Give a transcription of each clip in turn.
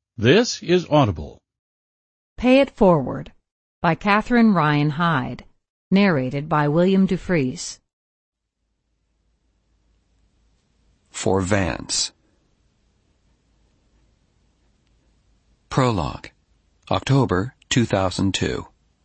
This is Audible. Pay It Forward by Catherine Ryan Hyde. Narrated by William Dufries. For Vance. Prologue, October 2002.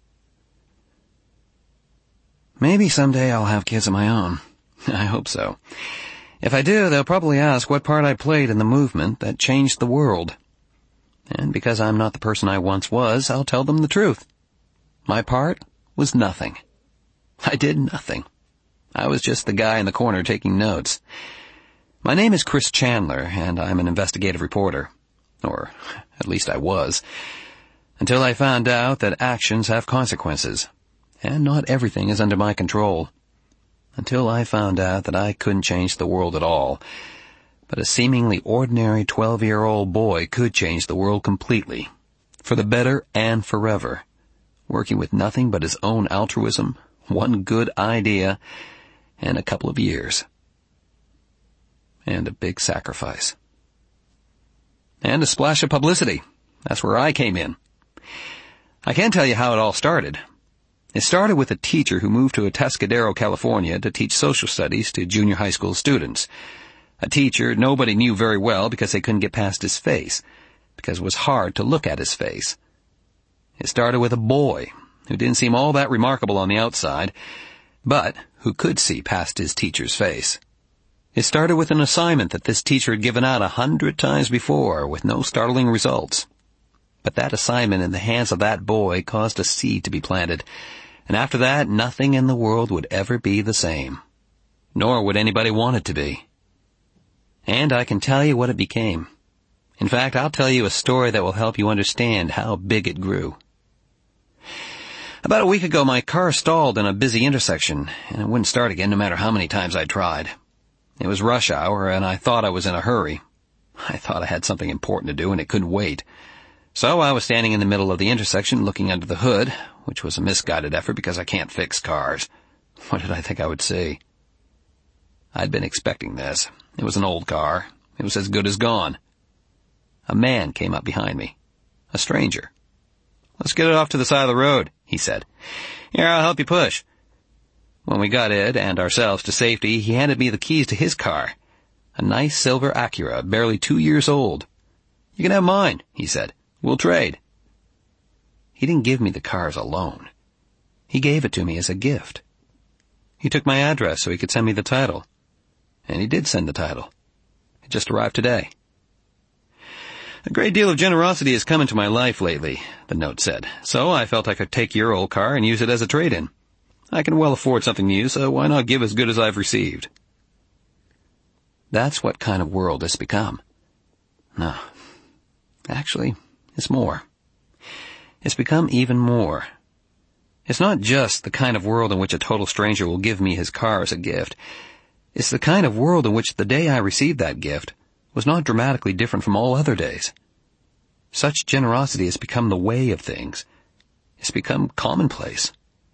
Maybe someday I'll have kids of my own. I hope so. If I do, they'll probably ask what part I played in the movement that changed the world. And because I'm not the person I once was, I'll tell them the truth. My part was nothing. I did nothing. I was just the guy in the corner taking notes. My name is Chris Chandler, and I'm an investigative reporter. Or, at least I was. Until I found out that actions have consequences. And not everything is under my control. Until I found out that I couldn't change the world at all. But a seemingly ordinary 12-year-old boy could change the world completely. For the better and forever. Working with nothing but his own altruism, one good idea, and a couple of years. And a big sacrifice. And a splash of publicity. That's where I came in. I can't tell you how it all started. It started with a teacher who moved to Atascadero, California to teach social studies to junior high school students. A teacher nobody knew very well because they couldn't get past his face, because it was hard to look at his face. It started with a boy who didn't seem all that remarkable on the outside, but who could see past his teacher's face. It started with an assignment that this teacher had given out 100 times before with no startling results. But that assignment in the hands of that boy caused a seed to be planted, and after that nothing in the world would ever be the same. Nor would anybody want it to be. And I can tell you what it became. In fact, I'll tell you a story that will help you understand how big it grew. About a week ago, my car stalled in a busy intersection, and it wouldn't start again no matter how many times I tried. It was rush hour, and I thought I was in a hurry. I thought I had something important to do, and it couldn't wait. So I was standing in the middle of the intersection looking under the hood, which was a misguided effort because I can't fix cars. What did I think I would see? I'd been expecting this. It was an old car. It was as good as gone. A man came up behind me. A stranger. "Let's get it off to the side of the road," he said. "Here, I'll help you push." When we got it and ourselves to safety, he handed me the keys to his car. A nice silver Acura, barely 2 years old. "You can have mine," he said. "We'll trade." He didn't give me the car as a loan. He gave it to me as a gift. He took my address so he could send me the title. And he did send the title. It just arrived today. "A great deal of generosity has come into my life lately," the note said, "so I felt I could take your old car and use it as a trade-in. I can well afford something new, so why not give as good as I've received?" That's what kind of world it's become. No. Actually, it's more. It's become even more. It's not just the kind of world in which a total stranger will give me his car as a gift. It's the kind of world in which the day I received that gift was not dramatically different from all other days. Such generosity has become the way of things. It's become commonplace.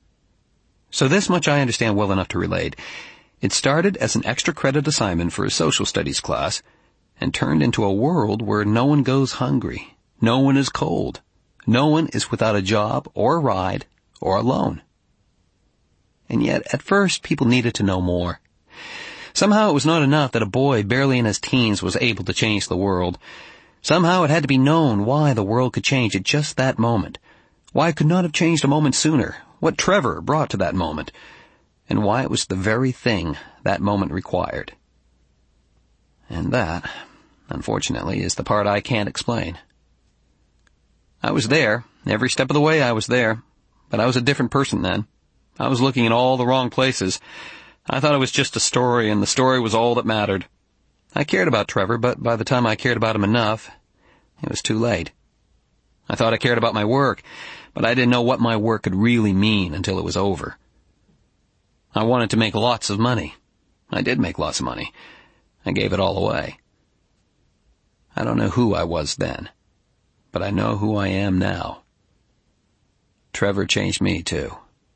So this much I understand well enough to relate. It started as an extra credit assignment for a social studies class and turned into a world where no one goes hungry, no one is cold, no one is without a job or a ride or a loan. And yet, at first, people needed to know more. Somehow it was not enough that a boy barely in his teens was able to change the world. Somehow it had to be known why the world could change at just that moment, why it could not have changed a moment sooner, what Trevor brought to that moment, and why it was the very thing that moment required. And that, unfortunately, is the part I can't explain. I was there. Every step of the way I was there. But I was a different person then. I was looking in all the wrong places. I thought it was just a story, and the story was all that mattered. I cared about Trevor, but by the time I cared about him enough, it was too late. I thought I cared about my work, but I didn't know what my work could really mean until it was over. I wanted to make lots of money. I did make lots of money. I gave it all away. I don't know who I was then, but I know who I am now. Trevor changed me, too.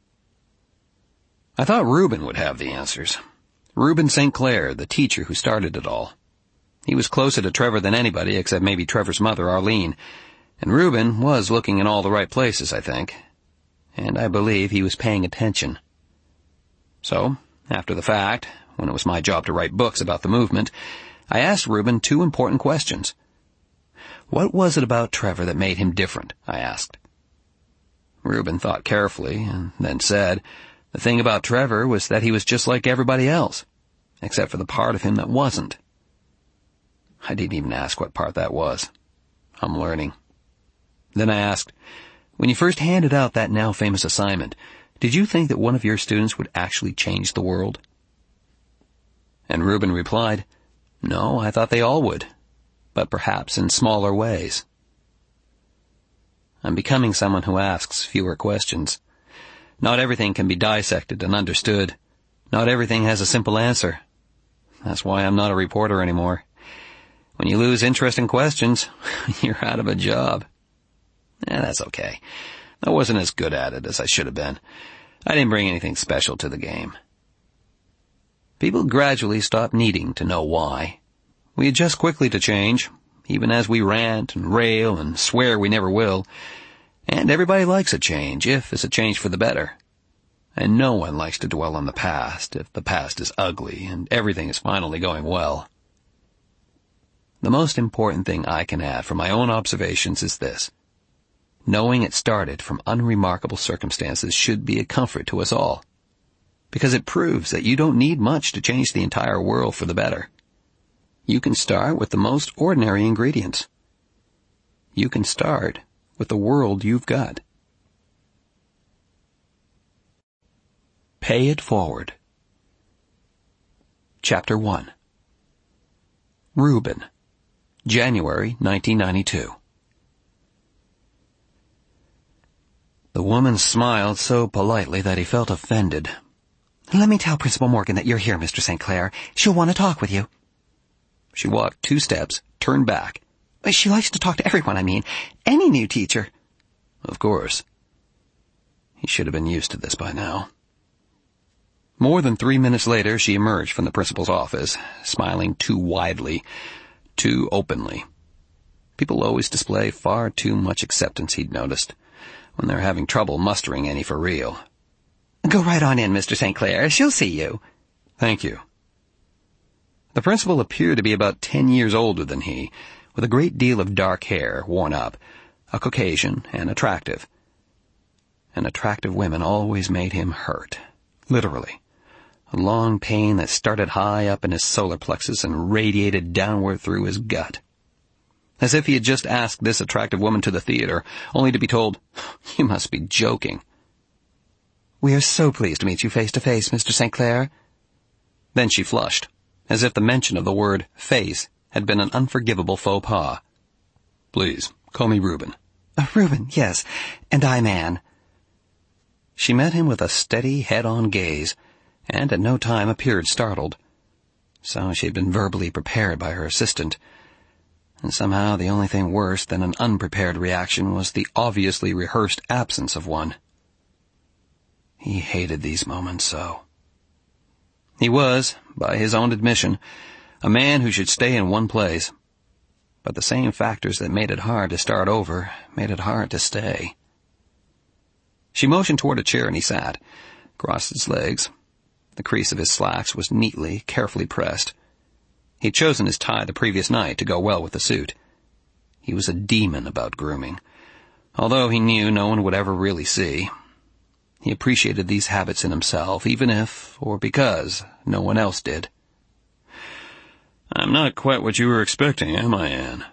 I thought Reuben would have the answers. Reuben St. Clair, the teacher who started it all. He was closer to Trevor than anybody except maybe Trevor's mother, Arlene, and Reuben was looking in all the right places, I think, and I believe he was paying attention. So, after the fact, when it was my job to write books about the movement, I asked Reuben 2 important questions. What was it about Trevor that made him different? I asked. Reuben thought carefully and then said, the thing about Trevor was that he was just like everybody else, except for the part of him that wasn't. I didn't even ask what part that was. I'm learning. Then I asked, when you first handed out that now famous assignment, did you think that one of your students would actually change the world? And Reuben replied, no, I thought they all would, but perhaps in smaller ways. I'm becoming someone who asks fewer questions. Not everything can be dissected and understood. Not everything has a simple answer. That's why I'm not a reporter anymore. When you lose interesting questions, you're out of a job. That's okay. I wasn't as good at it as I should have been. I didn't bring anything special to the game. People gradually stopped needing to know why. We adjust quickly to change, even as we rant and rail and swear we never will. And everybody likes a change, if it's a change for the better. And no one likes to dwell on the past, if the past is ugly and everything is finally going well. The most important thing I can add from my own observations is this. Knowing it started from unremarkable circumstances should be a comfort to us all, because it proves that you don't need much to change the entire world for the better. You can start with the most ordinary ingredients. You can start with the world you've got. Pay It Forward. Chapter 1. Reuben, January 1992. The woman smiled so politely that he felt offended. Let me tell Principal Morgan that you're here, Mr. St. Clair. She'll want to talk with you. She walked 2 steps, turned back. She likes to talk to everyone, any new teacher. Of course. He should have been used to this by now. More than 3 minutes later, she emerged from the principal's office, smiling too widely, too openly. People always display far too much acceptance, he'd noticed, when they're having trouble mustering any for real. Go right on in, Mr. St. Clair. She'll see you. Thank you. The principal appeared to be about 10 years older than he, with a great deal of dark hair, worn up, a Caucasian, and attractive. And attractive women always made him hurt. Literally. A long pain that started high up in his solar plexus and radiated downward through his gut. As if he had just asked this attractive woman to the theater, only to be told, you must be joking. We are so pleased to meet you face to face, Mr. St. Clair. Then she flushed, as if the mention of the word face had been an unforgivable faux pas. Please, call me Reuben. Reuben, yes, and I'm Anne. She met him with a steady, head-on gaze, and at no time appeared startled. So she had been verbally prepared by her assistant. And somehow the only thing worse than an unprepared reaction was the obviously rehearsed absence of one. He hated these moments so. He was, by his own admission, a man who should stay in one place. But the same factors that made it hard to start over made it hard to stay. She motioned toward a chair and he sat, crossed his legs. The crease of his slacks was neatly, carefully pressed. He'd chosen his tie the previous night to go well with the suit. He was a demon about grooming, although he knew no one would ever really see. He appreciated these habits in himself, even if, or because, no one else did. I'm not quite what you were expecting, am I, Anne?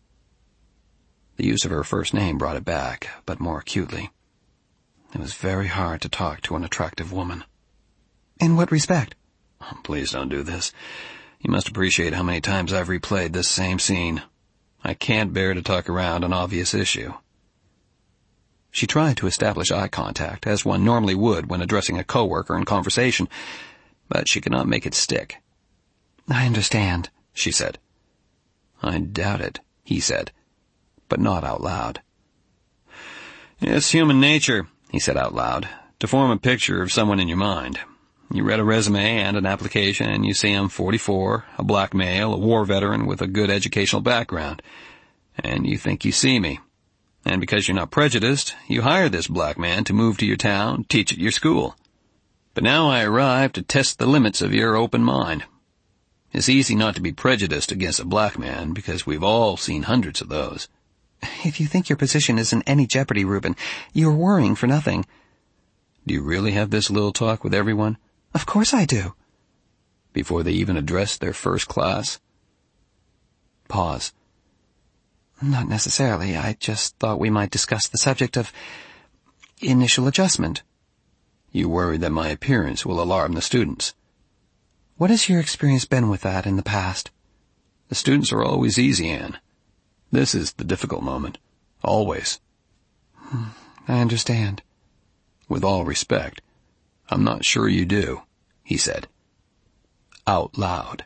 The use of her first name brought it back, but more acutely. It was very hard to talk to an attractive woman. In what respect? Oh, please don't do this. You must appreciate how many times I've replayed this same scene. I can't bear to talk around an obvious issue. She tried to establish eye contact, as one normally would when addressing a coworker in conversation, but she could not make it stick. I understand, she said. I doubt it, he said, but not out loud. It's human nature, he said out loud, to form a picture of someone in your mind. You read a resume and an application, and you see I'm 44, a black male, a war veteran with a good educational background. And you think you see me. And because you're not prejudiced, you hire this black man to move to your town, teach at your school. But now I arrive to test the limits of your open mind. It's easy not to be prejudiced against a black man, because we've all seen hundreds of those. If you think your position is in any jeopardy, Reuben, you're worrying for nothing. Do you really have this little talk with everyone? Of course I do. Before they even address their first class? Pause. Not necessarily. I just thought we might discuss the subject of initial adjustment. You worry that my appearance will alarm the students. What has your experience been with that in the past? The students are always easy, Anne. This is the difficult moment. Always. I understand. With all respect, I'm not sure you do, he said. Out loud.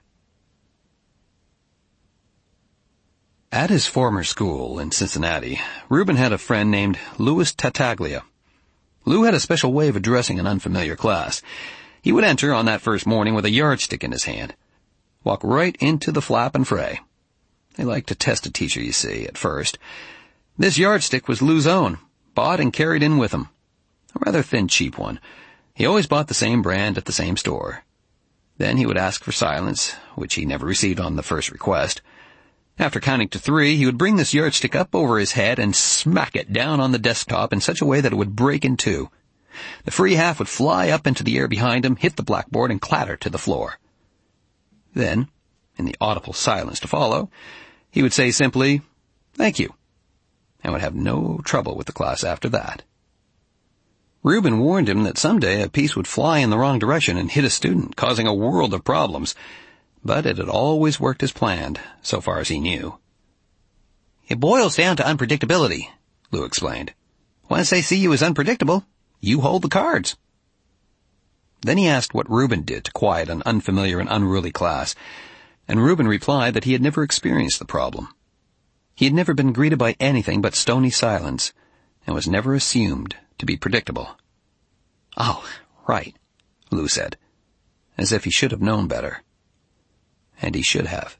At his former school in Cincinnati, Reuben had a friend named Louis Tartaglia. Lou had a special way of addressing an unfamiliar class. He would enter on that first morning with a yardstick in his hand, walk right into the flap and fray. They like to test a teacher, you see, at first. This yardstick was Lou's own, bought and carried in with him. A rather thin, cheap one. He always bought the same brand at the same store. Then he would ask for silence, which he never received on the first request. After counting to 3, he would bring this yardstick up over his head and smack it down on the desktop in such a way that it would break in two. The free half would fly up into the air behind him, hit the blackboard, and clatter to the floor. Then, in the audible silence to follow, he would say simply, "Thank you," and would have no trouble with the class after that. Reuben warned him that someday a piece would fly in the wrong direction and hit a student, causing a world of problems. But it had always worked as planned, so far as he knew. "It boils down to unpredictability," Lou explained. "Once they see you as unpredictable, you hold the cards." Then he asked what Reuben did to quiet an unfamiliar and unruly class, and Reuben replied that he had never experienced the problem. He had never been greeted by anything but stony silence, and was never assumed to be predictable. "Oh, right," Lou said, as if he should have known better. And he should have.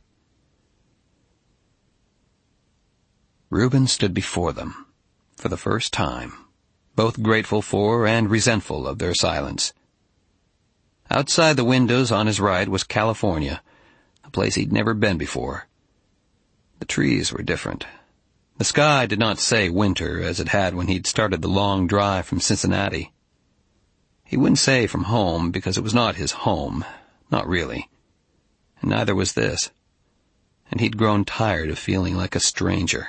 Reuben stood before them, for the first time, both grateful for and resentful of their silence. Outside the windows on his right was California, a place he'd never been before. The trees were different. The sky did not say winter as it had when he'd started the long drive from Cincinnati. He wouldn't say from home because it was not his home, not really. And neither was this. And he'd grown tired of feeling like a stranger.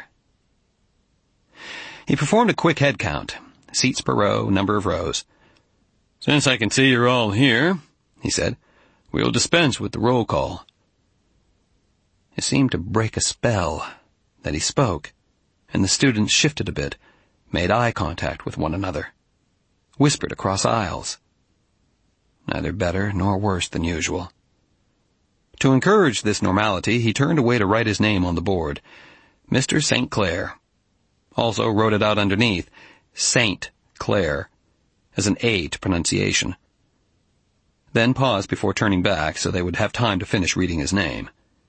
He performed a quick head count, seats per row, number of rows. "Since I can see you're all here," he said, "we'll dispense with the roll call." It seemed to break a spell that he spoke, and the students shifted a bit, made eye contact with one another, whispered across aisles. Neither better nor worse than usual. To encourage this normality, he turned away to write his name on the board, Mr. St. Clair. Also wrote it out underneath, Saint Clair, as an A to pronunciation. Then paused before turning back so they would have time to finish reading his name.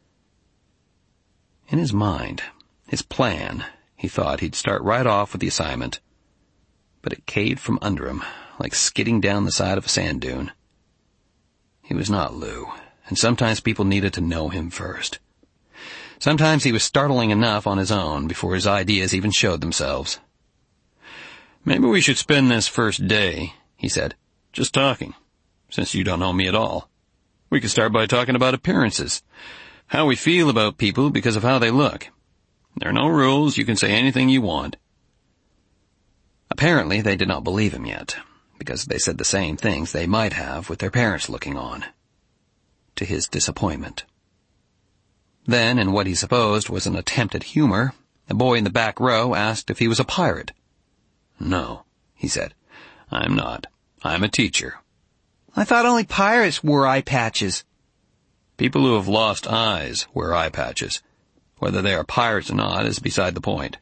In his mind, his plan, he thought he'd start right off with the assignment. But it caved from under him, like skidding down the side of a sand dune. He was not Lou, and sometimes people needed to know him first. Sometimes he was startling enough on his own before his ideas even showed themselves. "Maybe we should spend this first day," he said, "just talking, since you don't know me at all. We could start by talking about appearances, how we feel about people because of how they look. There are no rules, you can say anything you want." Apparently they did not believe him yet, because they said the same things they might have with their parents looking on, to his disappointment. Then, in what he supposed was an attempt at humor, the boy in the back row asked if he was a pirate. "No," he said, "I'm not. I'm a teacher." "I thought only pirates wore eye patches." "People who have lost eyes wear eye patches. Whether they are pirates or not is beside the point."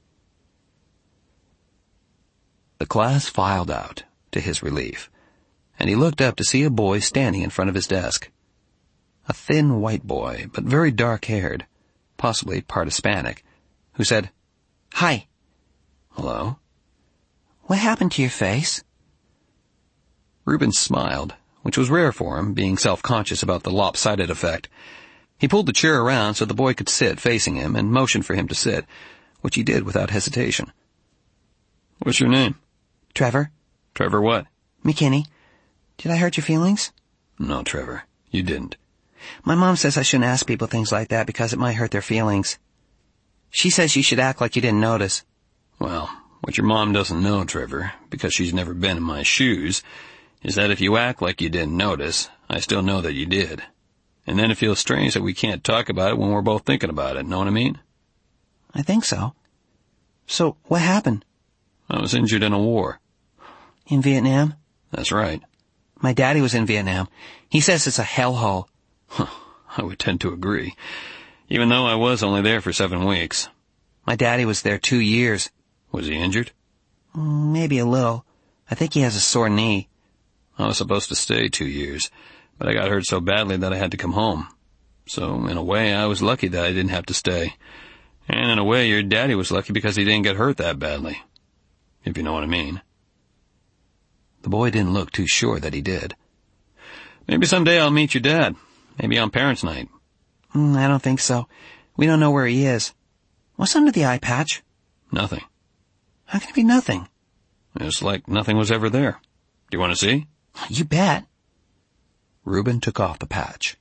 The class filed out, to his relief, and he looked up to see a boy standing in front of his desk. A thin white boy, but very dark-haired, possibly part Hispanic, who said, "Hi." "Hello." "What happened to your face?" Reuben smiled, which was rare for him, being self-conscious about the lopsided effect. He pulled the chair around so the boy could sit facing him and motioned for him to sit, which he did without hesitation. "What's your name?" "Trevor." "Trevor what?" "McKinney. Did I hurt your feelings?" "No, Trevor, you didn't." "My mom says I shouldn't ask people things like that because it might hurt their feelings. She says you should act like you didn't notice." "Well, what your mom doesn't know, Trevor, because she's never been in my shoes, is that if you act like you didn't notice, I still know that you did. And then it feels strange that we can't talk about it when we're both thinking about it, know what I mean?" "I think so. So, what happened?" "I was injured in a war." "In Vietnam?" "That's right." "My daddy was in Vietnam. He says it's a hellhole." I would tend to agree, even though I was only there for 7 weeks. "My daddy was there 2 years. Was he injured?" "Maybe a little. I think he has a sore knee." "I was supposed to stay 2 years, but I got hurt so badly that I had to come home. So, in a way, I was lucky that I didn't have to stay. And in a way, your daddy was lucky because he didn't get hurt that badly. If you know what I mean." The boy didn't look too sure that he did. "Maybe someday I'll meet your dad. Maybe on Parents' Night." "I don't think so. We don't know where he is. What's under the eye patch?" "Nothing." "How can it be nothing?" "It's like nothing was ever there. Do you want to see?" "You bet." Reuben took off the patch.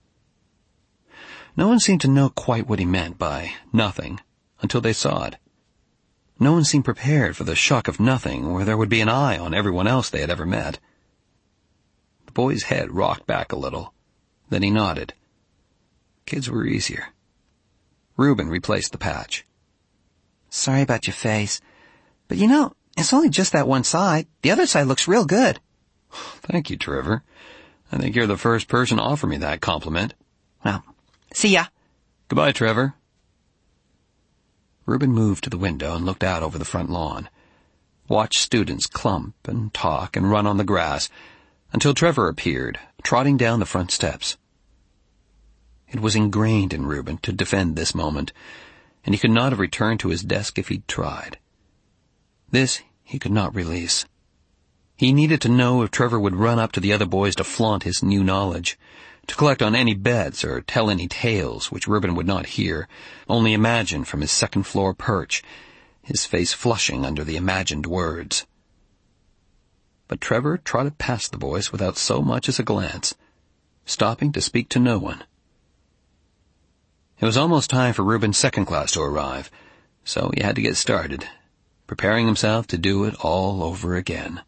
No one seemed to know quite what he meant by nothing until they saw it. No one seemed prepared for the shock of nothing where there would be an eye on everyone else they had ever met. The boy's head rocked back a little. Then he nodded. Kids were easier. Reuben replaced the patch. "Sorry about your face. But it's only just that one side. The other side looks real good." "Thank you, Trevor. I think you're the first person to offer me that compliment." "Well, see ya." "Goodbye, Trevor." Reuben moved to the window and looked out over the front lawn, watched students clump and talk and run on the grass, until Trevor appeared, trotting down the front steps. It was ingrained in Reuben to defend this moment, and he could not have returned to his desk if he'd tried. This he could not release. He needed to know if Trevor would run up to the other boys to flaunt his new knowledge, to collect on any bets or tell any tales which Reuben would not hear, only imagine from his second-floor perch, his face flushing under the imagined words. But Trevor trotted past the boys without so much as a glance, stopping to speak to no one. It was almost time for Reuben's second class to arrive, so he had to get started, preparing himself to do it all over again.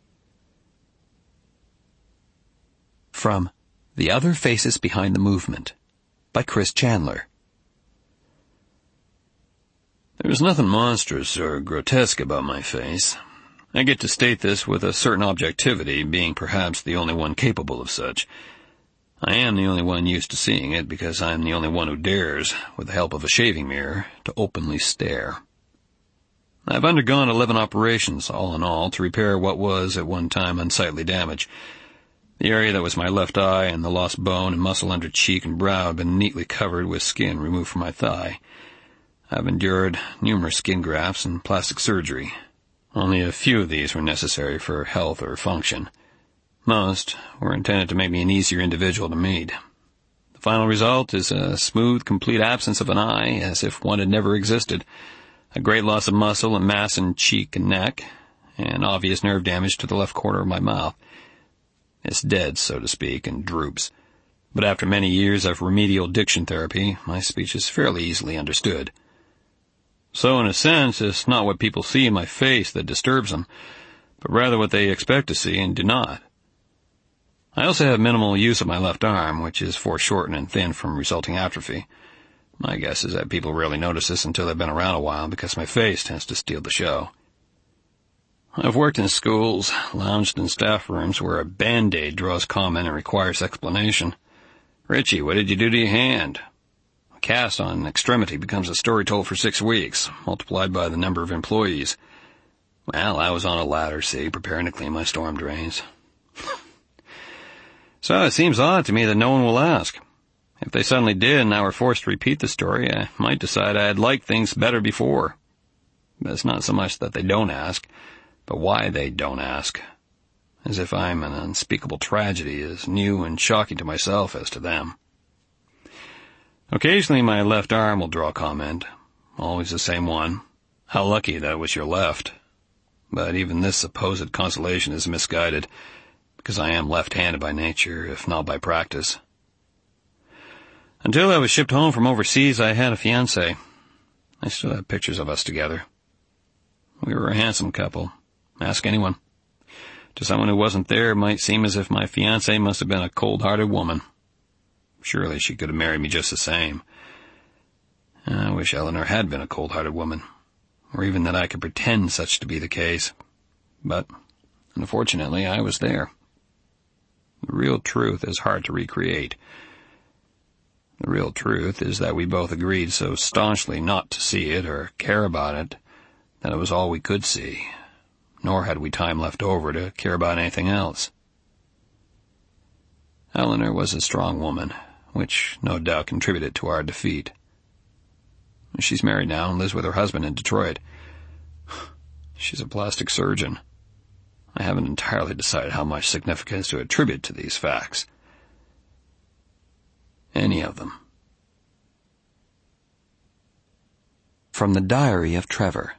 From The Other Faces Behind the Movement by Chris Chandler. There's nothing monstrous or grotesque about my face. I get to state this with a certain objectivity, being perhaps the only one capable of such. I am the only one used to seeing it because I am the only one who dares, with the help of a shaving mirror, to openly stare. I've undergone 11 operations, all in all, to repair what was at one time unsightly damage. The area that was my left eye and the lost bone and muscle under cheek and brow have been neatly covered with skin removed from my thigh. I've endured numerous skin grafts and plastic surgery. Only a few of these were necessary for health or function. Most were intended to make me an easier individual to meet. The final result is a smooth, complete absence of an eye, as if one had never existed, a great loss of muscle and mass in cheek and neck, and obvious nerve damage to the left corner of my mouth. It's dead, so to speak, and droops. But after many years of remedial diction therapy, my speech is fairly easily understood. So, in a sense, it's not what people see in my face that disturbs them, but rather what they expect to see and do not. I also have minimal use of my left arm, which is foreshortened and thinned from resulting atrophy. My guess is that people rarely notice this until they've been around a while, because my face tends to steal the show. I've worked in schools, lounged in staff rooms where a Band-Aid draws comment and requires explanation. "Richie, what did you do to your hand?" A cast on an extremity becomes a story told for 6 weeks, multiplied by the number of employees. Well, I was on a ladder, see, preparing to clean my storm drains. So it seems odd to me that no one will ask. If they suddenly did and I were forced to repeat the story, I might decide I had liked things better before. But it's not so much that they don't ask, but why they don't ask. As if I'm an unspeakable tragedy as new and shocking to myself as to them. Occasionally my left arm will draw comment, always the same one. How lucky that it was your left. But even this supposed consolation is misguided, because I am left-handed by nature, if not by practice. Until I was shipped home from overseas, I had a fiancée. I still have pictures of us together. We were a handsome couple. Ask anyone. To someone who wasn't there, it might seem as if my fiancée must have been a cold-hearted woman. Surely she could have married me just the same. I wish Eleanor had been a cold-hearted woman, or even that I could pretend such to be the case. But, unfortunately, I was there. The real truth is hard to recreate. The real truth is that we both agreed so staunchly not to see it or care about it that it was all we could see, nor had we time left over to care about anything else. Eleanor was a strong woman, which no doubt contributed to our defeat. She's married now and lives with her husband in Detroit. She's a plastic surgeon. I haven't entirely decided how much significance to attribute to these facts. Any of them. From the Diary of Trevor.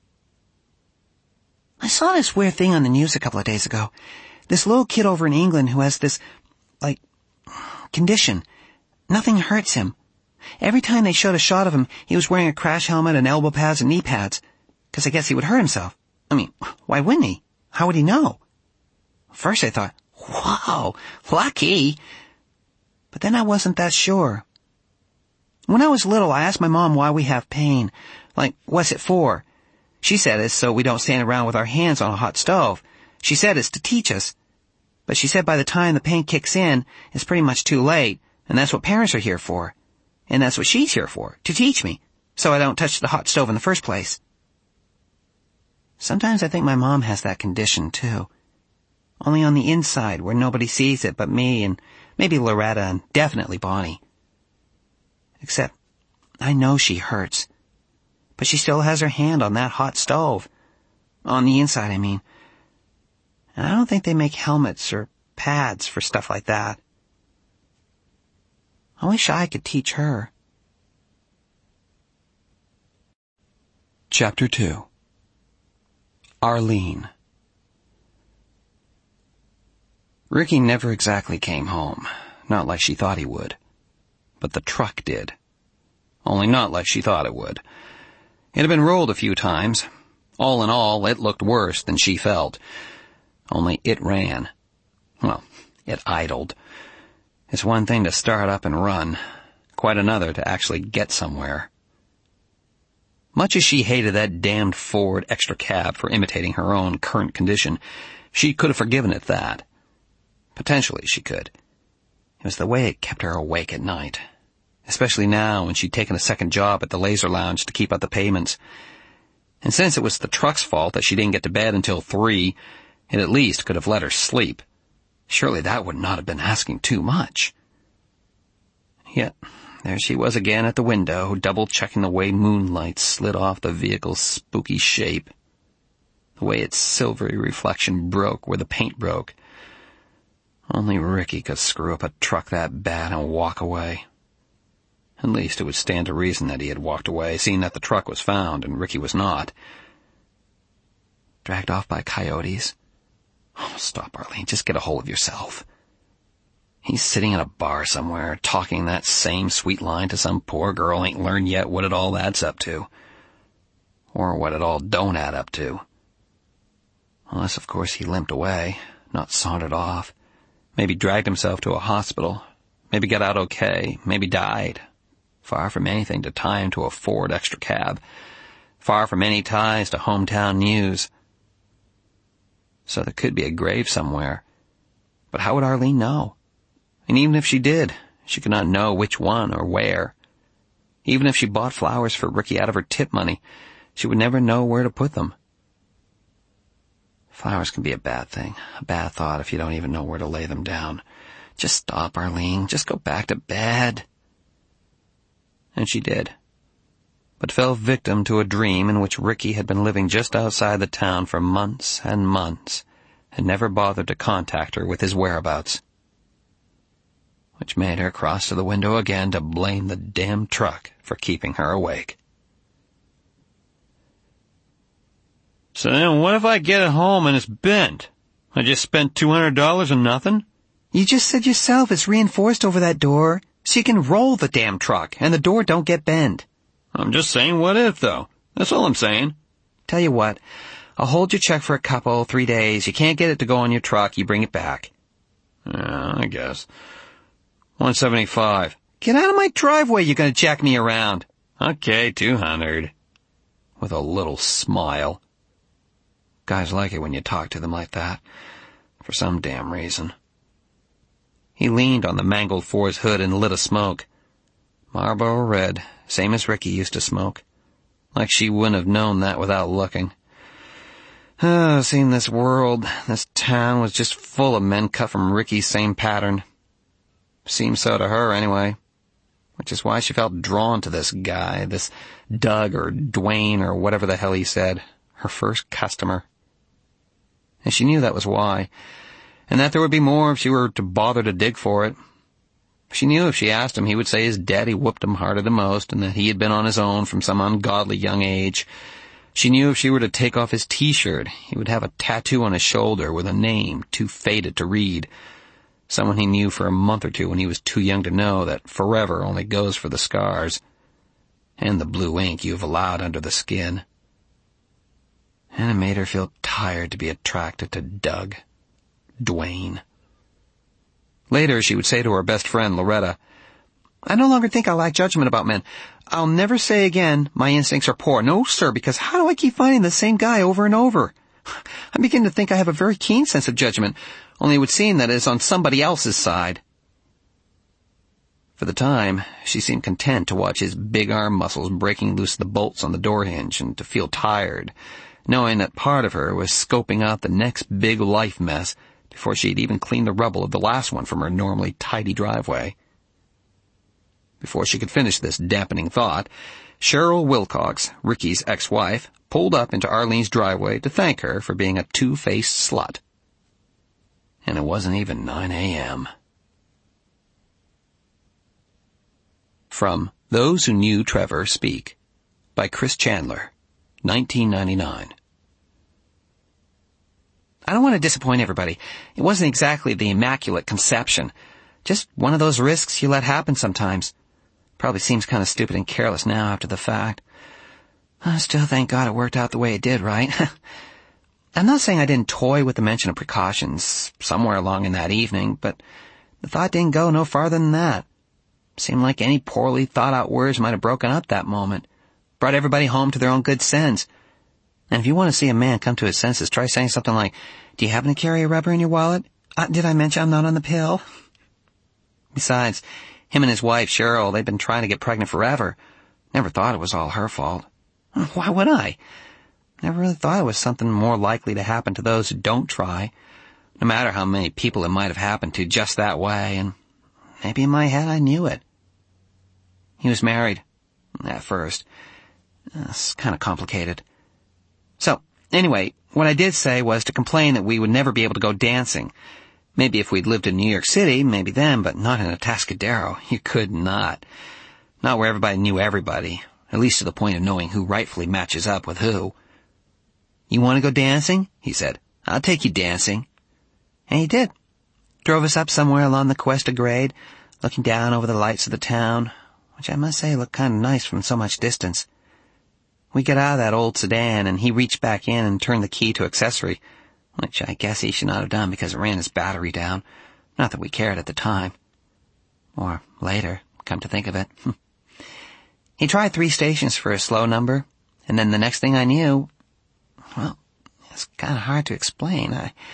I saw this weird thing on the news a couple of days ago. This little kid over in England who has this, condition. Nothing hurts him. Every time they showed a shot of him, he was wearing a crash helmet and elbow pads and knee pads. 'Cause I guess he would hurt himself. I mean, why wouldn't he? How would he know? First I thought, wow, lucky. But then I wasn't that sure. When I was little, I asked my mom why we have pain. What's it for? She said it's so we don't stand around with our hands on a hot stove. She said it's to teach us. But she said by the time the pain kicks in, it's pretty much too late, and that's what parents are here for. And that's what she's here for, to teach me, so I don't touch the hot stove in the first place. Sometimes I think my mom has that condition, too. Only on the inside, where nobody sees it but me and maybe Loretta and definitely Bonnie. Except, I know she hurts. But she still has her hand on that hot stove. On the inside, I mean. And I don't think they make helmets or pads for stuff like that. I wish I could teach her. Chapter 2. Arlene. Ricky never exactly came home, not like she thought he would. But the truck did. Only not like she thought it would. It had been rolled a few times. All in all, it looked worse than she felt. Only it ran. Well, it idled. It's one thing to start up and run, quite another to actually get somewhere. Much as she hated that damned Ford extra cab for imitating her own current condition, she could have forgiven it that. Potentially she could. It was the way it kept her awake at night. Especially now when she'd taken a second job at the Laser Lounge to keep up the payments. And since it was the truck's fault that she didn't get to bed until 3, it at least could have let her sleep. Surely that would not have been asking too much. Yet, there she was again at the window, double-checking the way moonlight slid off the vehicle's spooky shape. The way its silvery reflection broke where the paint broke. Only Ricky could screw up a truck that bad and walk away. At least it would stand to reason that he had walked away, seeing that the truck was found and Ricky was not. Dragged off by coyotes? Oh, stop, Arlene. Just get a hold of yourself. He's sitting in a bar somewhere, talking that same sweet line to some poor girl ain't learned yet what it all adds up to. Or what it all don't add up to. Unless, of course, he limped away, not sauntered off. Maybe dragged himself to a hospital. Maybe got out okay. Maybe died. Far from anything to tie him to a Ford extra cab. Far from any ties to hometown news. So there could be a grave somewhere. But how would Arlene know? And even if she did, she could not know which one or where. Even if she bought flowers for Ricky out of her tip money, she would never know where to put them. Flowers can be a bad thing, a bad thought if you don't even know where to lay them down. Just stop, Arlene. Just go back to bed. And she did, but fell victim to a dream in which Ricky had been living just outside the town for months and months and never bothered to contact her with his whereabouts, which made her cross to the window again to blame the damn truck for keeping her awake. So then what if I get it home and it's bent? I just spent $200 on nothing? You just said yourself it's reinforced over that door, so you can roll the damn truck and the door don't get bent. I'm just saying what if, though. That's all I'm saying. Tell you what, I'll hold your check for a couple, 3 days. You can't get it to go on your truck, you bring it back. Yeah, I guess. $175. Get out of my driveway, you're gonna jack me around. Okay, $200. With a little smile. Guys like it when you talk to them like that, for some damn reason. He leaned on the mangled Ford's hood and lit a smoke. Marlboro Red, same as Ricky used to smoke. Like she wouldn't have known that without looking. Seemed this world, this town was just full of men cut from Ricky's same pattern. Seemed so to her anyway. Which is why she felt drawn to this guy, this Doug or Dwayne or whatever the hell he said, her first customer. And she knew that was why, and that there would be more if she were to bother to dig for it. She knew if she asked him, he would say his daddy whooped him harder than most, and that he had been on his own from some ungodly young age. She knew if she were to take off his T-shirt, he would have a tattoo on his shoulder with a name too faded to read. Someone he knew for a month or two when he was too young to know that forever only goes for the scars, and the blue ink you've allowed under the skin. And it made her feel tired to be attracted to Doug. Dwayne. Later, she would say to her best friend, Loretta, I no longer think I lack judgment about men. I'll never say again my instincts are poor. No, sir, because how do I keep finding the same guy over and over? I begin to think I have a very keen sense of judgment, only it would seem that it is on somebody else's side. For the time, she seemed content to watch his big arm muscles breaking loose the bolts on the door hinge and to feel tired, knowing that part of her was scoping out the next big life mess before she had even cleaned the rubble of the last one from her normally tidy driveway. Before she could finish this dampening thought, Cheryl Wilcox, Ricky's ex-wife, pulled up into Arlene's driveway to thank her for being a two-faced slut. And it wasn't even 9 a.m. From Those Who Knew Trevor Speak, by Chris Chandler, 1999. I don't want to disappoint everybody. It wasn't exactly the Immaculate Conception. Just one of those risks you let happen sometimes. Probably seems kind of stupid and careless now after the fact. I still thank God it worked out the way it did, right? I'm not saying I didn't toy with the mention of precautions somewhere along in that evening, but the thought didn't go no farther than that. Seemed like any poorly thought-out words might have broken up that moment, brought everybody home to their own good sense. And if you want to see a man come to his senses, try saying something like, do you happen to carry a rubber in your wallet? Did I mention I'm not on the pill? Besides, him and his wife, Cheryl, they'd been trying to get pregnant forever. Never thought it was all her fault. Why would I? Never really thought it was something more likely to happen to those who don't try, no matter how many people it might have happened to just that way, and maybe in my head I knew it. He was married, at first. It's kind of complicated. So, anyway, what I did say was to complain that we would never be able to go dancing. Maybe if we'd lived in New York City, maybe then, but not in Atascadero. You could not. Not where everybody knew everybody, at least to the point of knowing who rightfully matches up with who. You want to go dancing? He said. I'll take you dancing. And he did. Drove us up somewhere along the Cuesta Grade, looking down over the lights of the town, which I must say looked kind of nice from so much distance. We got out of that old sedan, and he reached back in and turned the key to accessory, which I guess he should not have done because it ran his battery down. Not that we cared at the time. Or later, come to think of it. He tried 3 stations for a slow number, and then the next thing I knew, well, it's kind of hard to explain.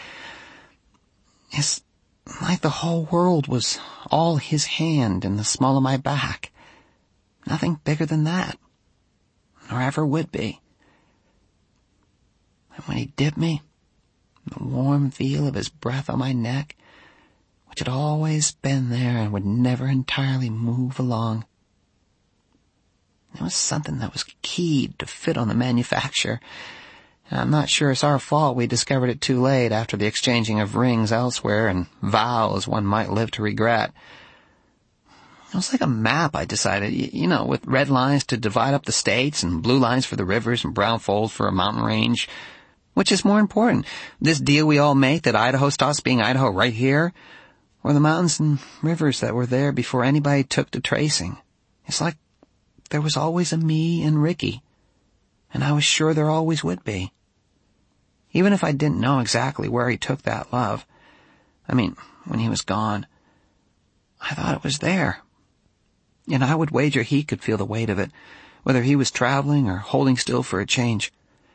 It's like the whole world was all his hand in the small of my back. Nothing bigger than that. Nor ever would be. And when he dipped me, the warm feel of his breath on my neck, which had always been there and would never entirely move along. It was something that was keyed to fit on the manufacturer, and I'm not sure it's our fault we discovered it too late after the exchanging of rings elsewhere and vows one might live to regret. It was like a map, I decided, with red lines to divide up the states and blue lines for the rivers and brown folds for a mountain range. Which is more important, this deal we all make that Idaho stops being Idaho right here, or the mountains and rivers that were there before anybody took to tracing? It's like there was always a me and Ricky, and I was sure there always would be. Even if I didn't know exactly where he took that love, when he was gone, I thought it was there. And I would wager he could feel the weight of it, whether he was traveling or holding still for a change.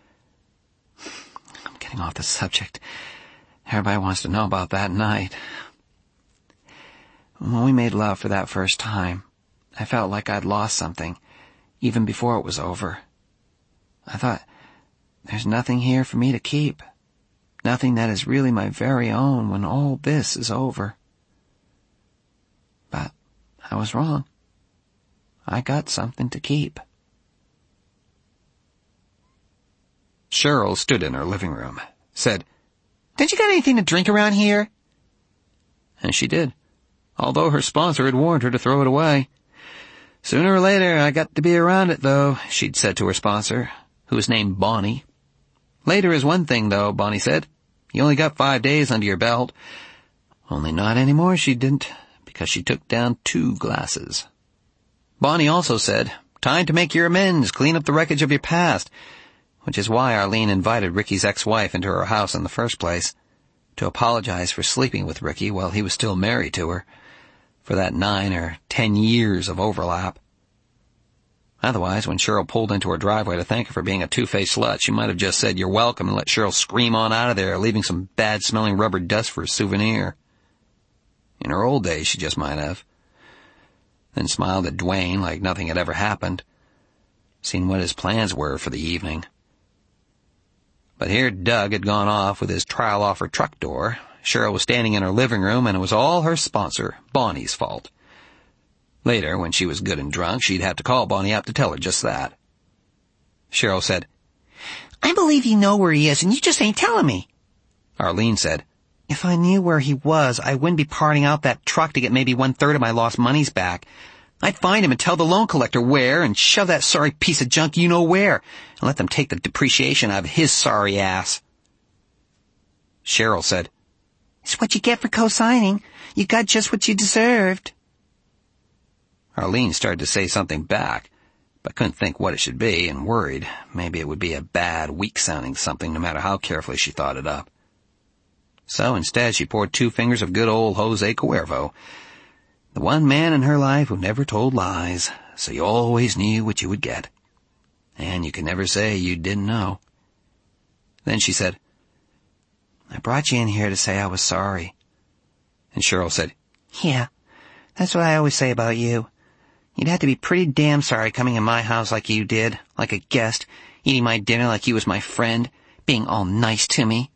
I'm getting off the subject. Everybody wants to know about that night. When we made love for that first time, I felt like I'd lost something, even before it was over. I thought, there's nothing here for me to keep. Nothing that is really my very own when all this is over. But I was wrong. I got something to keep. Cheryl stood in her living room, said, "Don't you got anything to drink around here?" And she did, although her sponsor had warned her to throw it away. Sooner or later, I got to be around it, though, she'd said to her sponsor, who was named Bonnie. Later is one thing, though, Bonnie said. You only got 5 days under your belt. Only not anymore, she didn't, because she took down 2 glasses. Bonnie also said, time to make your amends, clean up the wreckage of your past, which is why Arlene invited Ricky's ex-wife into her house in the first place, to apologize for sleeping with Ricky while he was still married to her, for that 9 or 10 years of overlap. Otherwise, when Cheryl pulled into her driveway to thank her for being a two-faced slut, she might have just said, "You're welcome," and let Cheryl scream on out of there, leaving some bad-smelling rubber dust for a souvenir. In her old days, she just might have. Then smiled at Dwayne like nothing had ever happened, seen what his plans were for the evening. But here Doug had gone off with his trial offer truck door. Cheryl was standing in her living room, and it was all her sponsor, Bonnie's fault. Later, when she was good and drunk, she'd have to call Bonnie up to tell her just that. Cheryl said, "I believe you know where he is, and you just ain't telling me." Arlene said, "If I knew where he was, I wouldn't be parting out that truck to get maybe 1/3 of my lost monies back. I'd find him and tell the loan collector where and shove that sorry piece of junk you know where and let them take the depreciation out of his sorry ass." Cheryl said, "It's what you get for co-signing. You got just what you deserved." Arlene started to say something back, but couldn't think what it should be and worried maybe it would be a bad, weak-sounding something no matter how carefully she thought it up. So instead she poured 2 fingers of good old Jose Cuervo, the one man in her life who never told lies, so you always knew what you would get. And you could never say you didn't know. Then she said, "I brought you in here to say I was sorry." And Cheryl said, "Yeah, that's what I always say about you. You'd have to be pretty damn sorry coming in my house like you did, like a guest, eating my dinner like you was my friend, being all nice to me."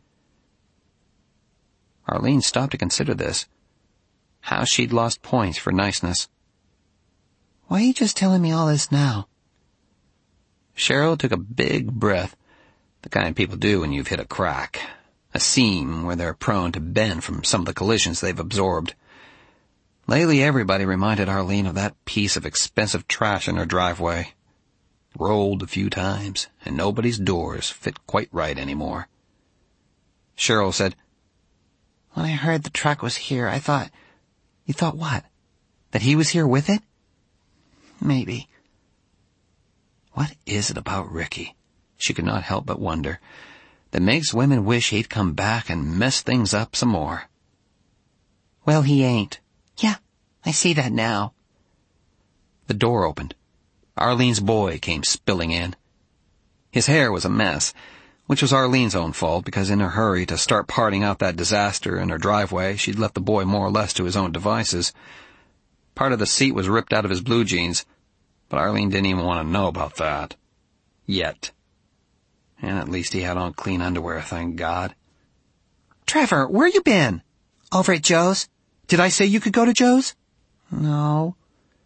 Arlene stopped to consider this. How she'd lost points for niceness. "Why are you just telling me all this now?" Cheryl took a big breath, the kind people do when you've hit a crack, a seam where they're prone to bend from some of the collisions they've absorbed. Lately, everybody reminded Arlene of that piece of expensive trash in her driveway. Rolled a few times, and nobody's doors fit quite right anymore. Cheryl said, "When I heard the truck was here, I thought..." "You thought what? That he was here with it?" "Maybe." What is it about Ricky, she could not help but wonder, that makes women wish he'd come back and mess things up some more? "Well, he ain't." "Yeah, I see that now." The door opened. Arlene's boy came spilling in. His hair was a mess, which was Arlene's own fault because in her hurry to start parting out that disaster in her driveway, she'd left the boy more or less to his own devices. Part of the seat was ripped out of his blue jeans, but Arlene didn't even want to know about that. Yet. And at least he had on clean underwear, thank God. Trevor, where you been? Over at Joe's. Did I say you could go to Joe's? No.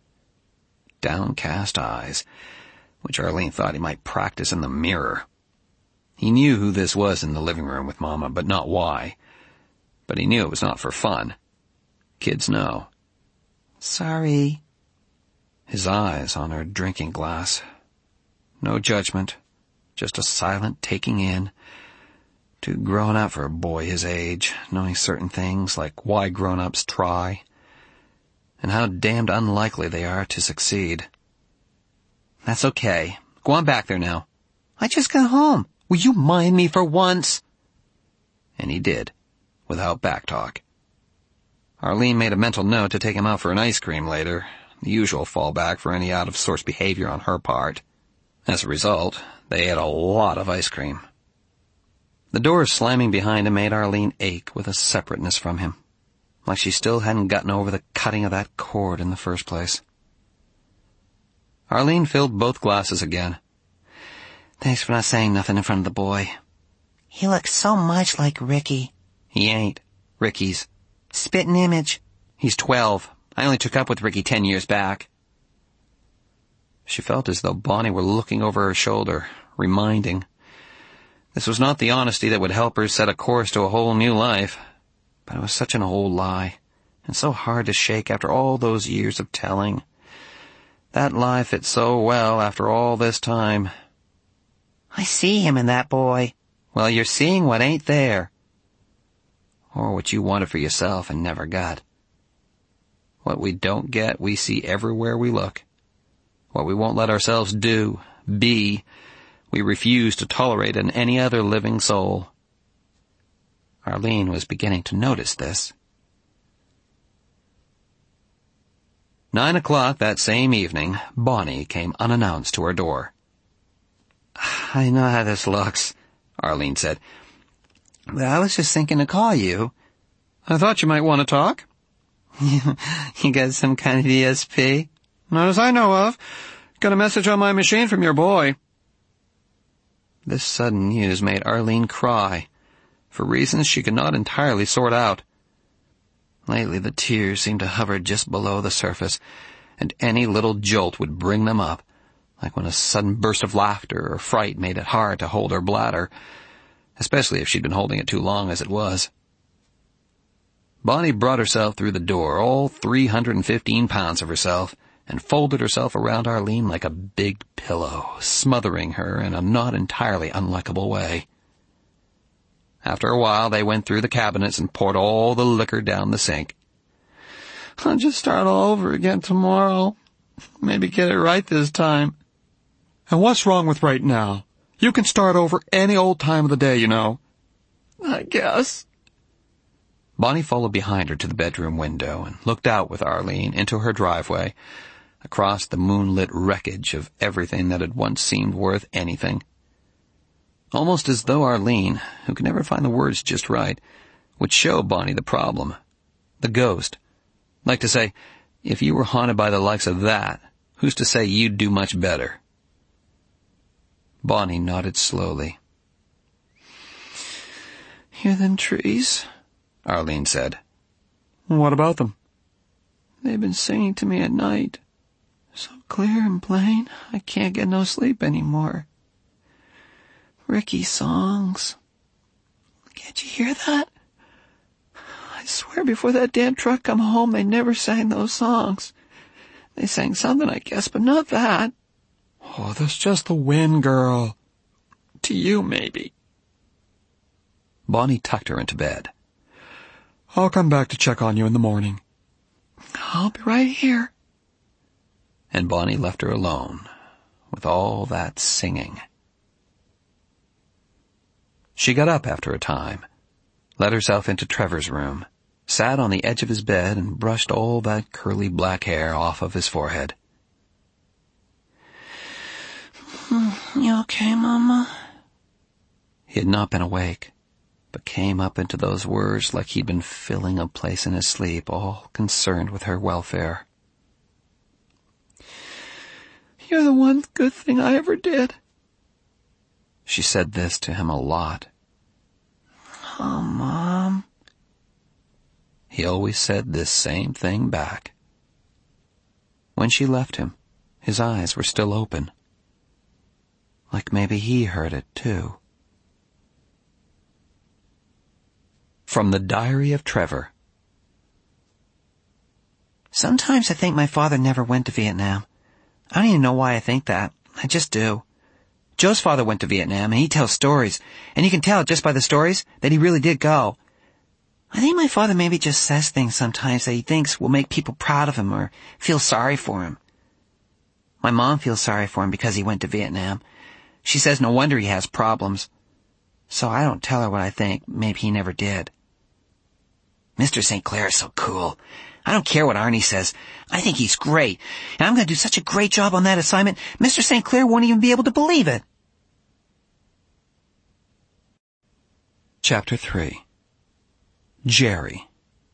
Downcast eyes, which Arlene thought he might practice in the mirror. He knew who this was in the living room with Mama, but not why. But he knew it was not for fun. Kids know. Sorry. His eyes on her drinking glass. No judgment, just a silent taking in. Too grown up for a boy his age, knowing certain things like why grown-ups try, and how damned unlikely they are to succeed. That's okay. Go on back there now. I just got home. Will you mind me for once? And he did, without backtalk. Arlene made a mental note to take him out for an ice cream later, the usual fallback for any out-of-sorts behavior on her part. As a result, they ate a lot of ice cream. The door slamming behind him made Arlene ache with a separateness from him, like she still hadn't gotten over the cutting of that cord in the first place. Arlene filled both glasses again. Thanks for not saying nothing in front of the boy. He looks so much like Ricky. He ain't. Ricky's. Spitting image. He's 12. I only took up with Ricky 10 years back. She felt as though Bonnie were looking over her shoulder, reminding. This was not the honesty that would help her set a course to a whole new life, but it was such an old lie, and so hard to shake after all those years of telling. That lie fit so well after all this time. I see him in that boy. Well, you're seeing what ain't there. Or what you wanted for yourself and never got. What we don't get, we see everywhere we look. What we won't let ourselves do, be, we refuse to tolerate in any other living soul. Arlene was beginning to notice this. 9 o'clock that same evening, Bonnie came unannounced to her door. I know how this looks, Arlene said. But I was just thinking to call you. I thought you might want to talk. You got some kind of ESP? Not as I know of. Got a message on my machine from your boy. This sudden news made Arlene cry, for reasons she could not entirely sort out. Lately the tears seemed to hover just below the surface, and any little jolt would bring them up, like when a sudden burst of laughter or fright made it hard to hold her bladder, especially if she'd been holding it too long as it was. Bonnie brought herself through the door, all 315 pounds of herself, and folded herself around Arlene like a big pillow, smothering her in a not entirely unlikable way. After a while, they went through the cabinets and poured all the liquor down the sink. I'll just start all over again tomorrow. Maybe get it right this time. And what's wrong with right now? You can start over any old time of the day, you know. I guess. Bonnie followed behind her to the bedroom window and looked out with Arlene into her driveway, across the moonlit wreckage of everything that had once seemed worth anything. Almost as though Arlene, who could never find the words just right, would show Bonnie the problem, the ghost. Like to say, if you were haunted by the likes of that, who's to say you'd do much better? Bonnie nodded slowly. Hear them trees? Arlene said. What about them? They've been singing to me at night. So clear and plain, I can't get no sleep anymore. Ricky songs. Can't you hear that? I swear before that damn truck come home, they never sang those songs. They sang something, I guess, but not that. Oh, that's just the wind, girl. To you, maybe. Bonnie tucked her into bed. I'll come back to check on you in the morning. I'll be right here. And Bonnie left her alone, with all that singing. She got up after a time, let herself into Trevor's room, sat on the edge of his bed and brushed all that curly black hair off of his forehead. You okay, Mama? He had not been awake, but came up into those words like he'd been filling a place in his sleep, all concerned with her welfare. You're the one good thing I ever did. She said this to him a lot. Oh, Mom. he always said this same thing back. When she left him, his eyes were still open. Like maybe he heard it too. From the Diary of Trevor. Sometimes I think my father never went to Vietnam. I don't even know why I think that. I just do. Joe's father went to Vietnam, and he tells stories, and you can tell just by the stories that he really did go. I think my father maybe just says things sometimes that he thinks will make people proud of him or feel sorry for him. My mom feels sorry for him because he went to Vietnam. She says no wonder he has problems. So I don't tell her what I think. Maybe he never did. Mr. St. Clair is so cool. I don't care what Arnie says. I think he's great. And I'm going to do such a great job on that assignment, Mr. St. Clair won't even be able to believe it. Chapter 3. Jerry.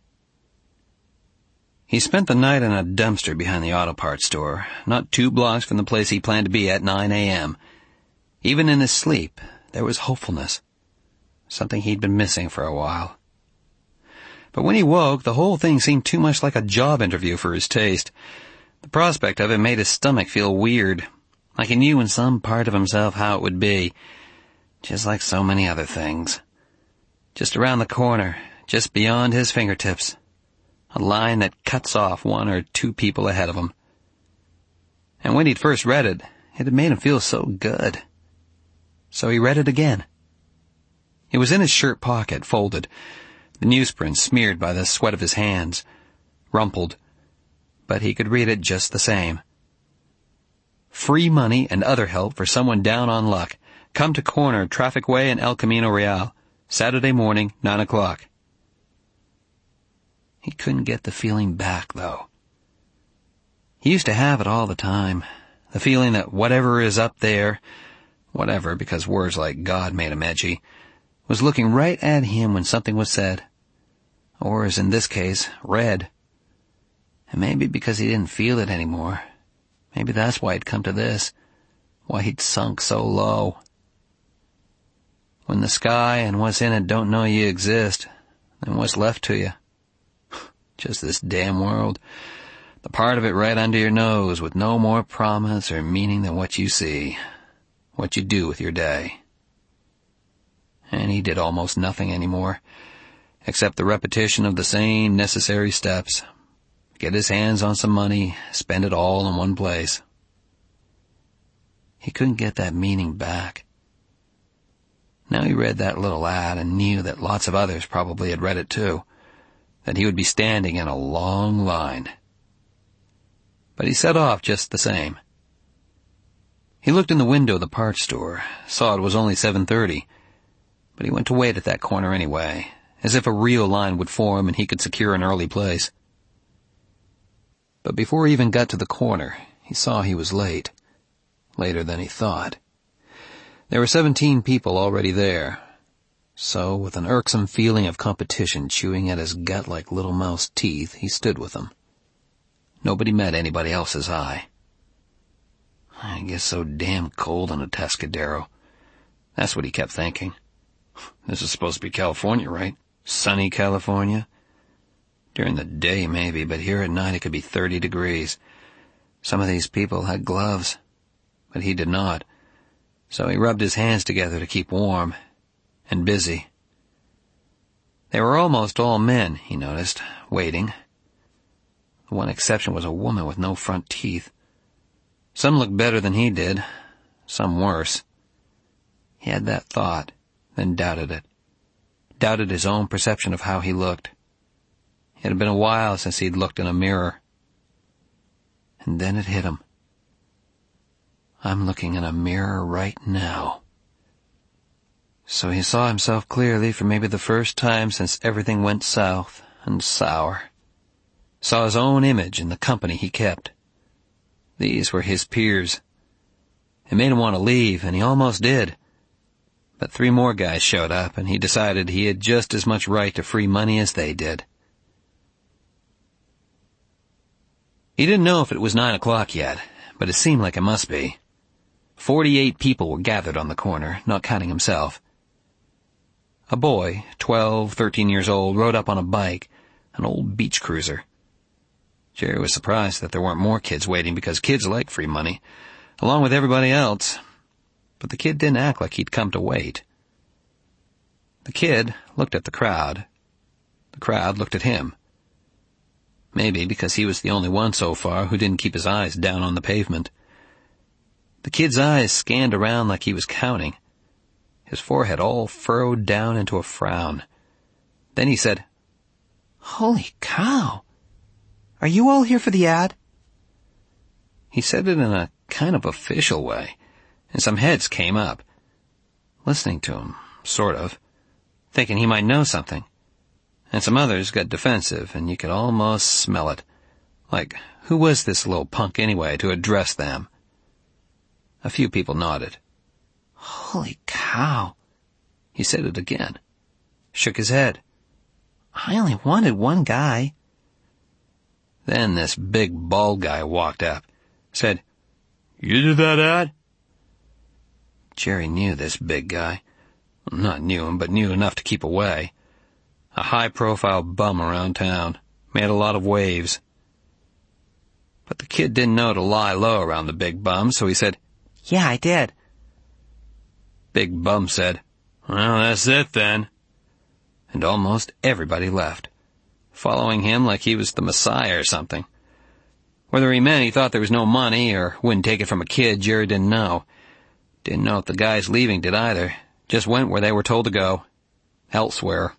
He spent the night in a dumpster behind the auto parts store, not 2 blocks from the place he planned to be at 9 a.m. Even in his sleep, there was hopefulness, something he'd been missing for a while. But when he woke, the whole thing seemed too much like a job interview for his taste. The prospect of it made his stomach feel weird, like he knew in some part of himself how it would be, just like so many other things. Just around the corner, just beyond his fingertips, a line that cuts off 1 or 2 people ahead of him. And when he'd first read it, it had made him feel so good. So he read it again. It was in his shirt pocket, folded, the newsprint smeared by the sweat of his hands, rumpled, but he could read it just the same. Free money and other help for someone down on luck. Come to corner Traffic Way in El Camino Real, Saturday morning, 9 o'clock. He couldn't get the feeling back, though. He used to have it all the time, the feeling that whatever is up there, whatever because words like God made him edgy, was looking right at him when something was said. Or, as in this case, read. And maybe because he didn't feel it anymore. Maybe that's why he'd come to this. Why he'd sunk so low. When the sky and what's in it don't know you exist, then what's left to you? Just this damn world. The part of it right under your nose with no more promise or meaning than what you see. What you do with your day. And he did almost nothing anymore, except the repetition of the same necessary steps. Get his hands on some money, spend it all in one place. He couldn't get that meaning back. Now he read that little ad and knew that lots of others probably had read it too, that he would be standing in a long line. But he set off just the same. He looked in the window of the parts store, saw it was only 7:30, but he went to wait at that corner anyway, as if a real line would form and he could secure an early place. But before he even got to the corner, he saw he was late. Later than he thought. There were 17 people already there. So, with an irksome feeling of competition chewing at his gut like little mouse teeth, he stood with them. Nobody met anybody else's eye. I guess so damn cold in Atascadero. That's what he kept thinking. This is supposed to be California, right? Sunny California? During the day, maybe, but here at night it could be 30 degrees. Some of these people had gloves, but he did not. So he rubbed his hands together to keep warm and busy. They were almost all men, he noticed, waiting. The one exception was a woman with no front teeth. Some looked better than he did, some worse. He had that thought, then doubted it. Doubted his own perception of how he looked. It had been a while since he'd looked in a mirror. And then it hit him. I'm looking in a mirror right now. So he saw himself clearly for maybe the first time since everything went south and sour. Saw his own image in the company he kept. These were his peers. It made him want to leave, and he almost did. But 3 more guys showed up, and he decided he had just as much right to free money as they did. He didn't know if it was 9 o'clock yet, but it seemed like it must be. 48 people were gathered on the corner, not counting himself. A boy, 12, 13 years old, rode up on a bike, An old beach cruiser. Jerry was surprised that there weren't more kids waiting because kids like free money, along with everybody else. But the kid didn't act like he'd come to wait. The kid looked at the crowd. The crowd looked at him. Maybe because he was the only one so far who didn't keep his eyes down on the pavement. The kid's eyes scanned around like he was counting, his forehead all furrowed down into a frown. Then he said, "Holy cow! Are you all here for the ad?" He said it in a kind of official way, and some heads came up, listening to him, sort of, thinking he might know something. And some others got defensive, and you could almost smell it. Like, who was this little punk anyway to address them? A few people nodded. "Holy cow." He said it again. Shook his head. "I only wanted one guy." Then this big bald guy walked up, said, "You did that ad?" Jerry knew this big guy. Not knew him, but knew enough to keep away. A high-profile bum around town. Made a lot of waves. But the kid didn't know to lie low around the big bum, so he said, "Yeah, I did." Big bum said, "Well, that's it then." And almost everybody left, following him like he was the Messiah or something. Whether he meant he thought there was no money or wouldn't take it from a kid, Jerry didn't know. Didn't know if the guys leaving did either. Just went where they were told to go. Elsewhere.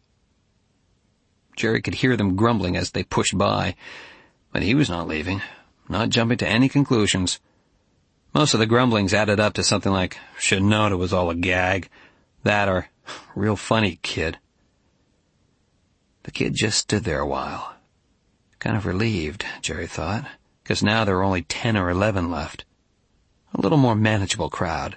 Jerry could hear them grumbling as they pushed by, but he was not leaving, not jumping to any conclusions. Most of the grumblings added up to something like, "Should known it was all a gag," that or, "Real funny kid." The kid just stood there a while. Kind of relieved, Jerry thought, because now there were only 10 or 11 left. A little more manageable crowd.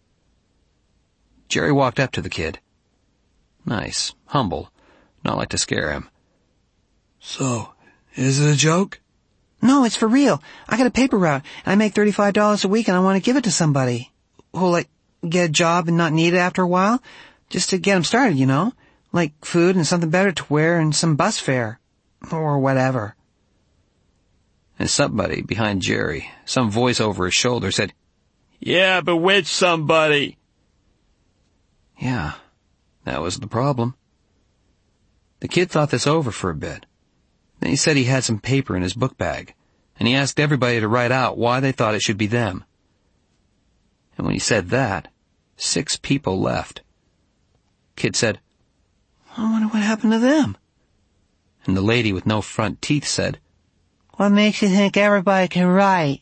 Jerry walked up to the kid. Nice, humble, not like to scare him. "So, is it a joke?" "No, it's for real. I got a paper route, and I make $35 a week, and I want to give it to somebody who'll, get a job and not need it after a while, just to get them started, you know? Like food and something better to wear and some bus fare. Or whatever." And somebody behind Jerry, some voice over his shoulder said, "Yeah, bewitch somebody." Yeah, that was the problem. The kid thought this over for a bit. Then he said he had some paper in his book bag, and he asked everybody to write out why they thought it should be them. And when he said that, 6 people left. Kid said, "I wonder what happened to them." And the lady with no front teeth said, "What makes you think everybody can write?"